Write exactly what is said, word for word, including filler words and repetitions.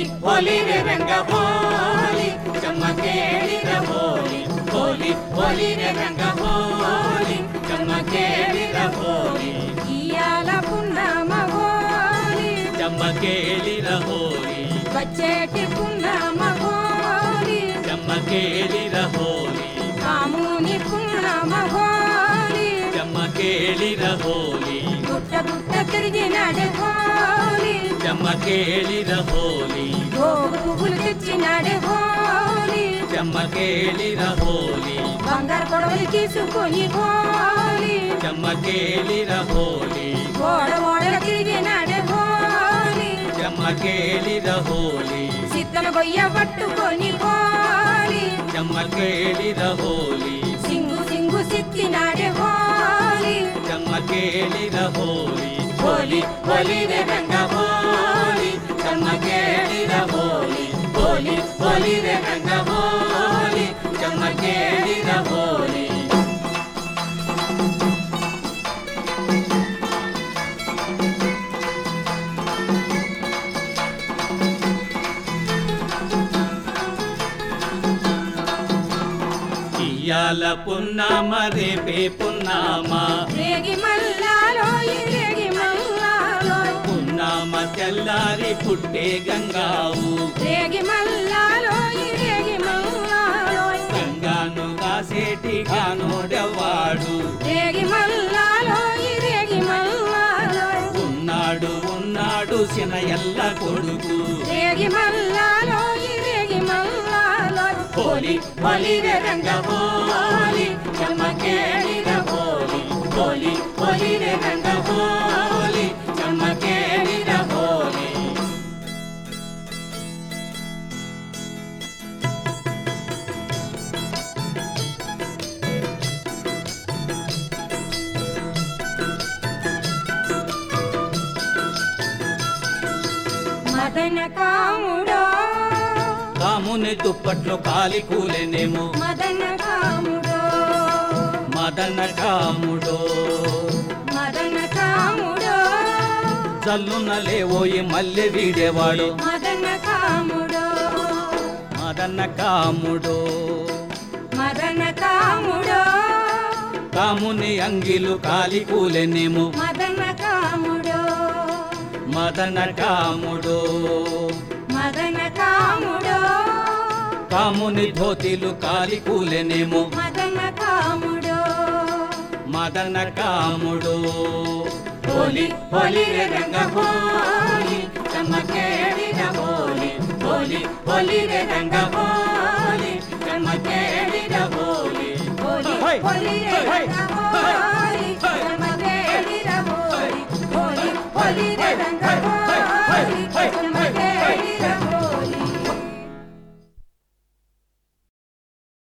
ಹೋಲಿ ಹೋಲಿ ರೇ ರಂಗ ಹೋಲಿ ಚಮ್ಮಕೇಳಿರ ಹೋಲಿ ಹೋಲಿ ಹೋಲಿ ರೇ ರಂಗ ಹೋಲಿ ಚಮ್ಮಕೇಳಿರ ಹೋಲಿ ఇయాల పున్నమ హోలీ చమ్మకేಳಿర హోలి వచ్చేటి పున్నమ హోలీ చమ్మకేಳಿర హోలి కాముని పున్నమ హోలీ చమ్మకేಳಿర హోలి గుట్ట గుట్ట తిరిగినాడు హోలీ చమ్మకేಳಿర హోలి గోగు పువ్వులు తెచ్చినాడు హోలీ చమ్మకేಳಿర హోలి బంగారు కొడవలి తీసుకొని హోలీ చమ్మకేಳಿర హోలి ఓడ ఓడలు తిరిగినాడు హోలీ చమ్మకేಳಿర హోలి సిద్ధల గొయ్య పట్టుకొని హోలీ చమ్మకేಳಿర హోలి సింగు సింగు సిక్కినాడు హోలీ చమ్మకేಳಿర హోలి హోలి హోలి రే రంగ హోలి చమ్మకేಳಿర హోలి హోలి హోలి రే రంగ హోలి చమ్మకేಳಿర హోలి ఇయాల పున్నామ రేపే పున్నామ రేగి మల్లాలో రేగి మల్లాలో పున్నామ తెల్లారి పుట్టే గంగావు రేగి మల్లాలో రేగి మల్లాలో గంగాను కాసేటి గానోడవాడు రేగి మల్లాలో రేగి మల్లాలో ఉన్నాడు ఉన్నాడు సినయల్ల కొడుకు రేగి మల్లాలో రేగి మల్లాలో హోలి హోలి రే రంగ హోలి చమ్మకేಳಿర హోలి హోలి హోలి రే రంగ హోలి చమ్మకేಳಿర హోలి మదన కాముడో కాముని దుప్పట్లో కాలి కూలెనేమో మదన కాముడో మదన కాముడో మదన కాముడో జల్లున లేవోయి మల్లె వీడేవాడు మదన కాముడో మదన కాముడో మదన కాముడో కాముని అంగిలు కాలి కూలెనేమో మదన కాముడో మదన కాముడో మదన కాముడో కాముని ధోతిలు కాలి కూలెనేమో మదన కాముడో మదన కాముడో హోలి హోలి రే రంగ హోలి చమ్మకేಳಿర హోలి హోలి హోలి రే రంగ హోలి చమ్మకేಳಿర హోలి హోలీ హోలీ రే రంగ హోలీ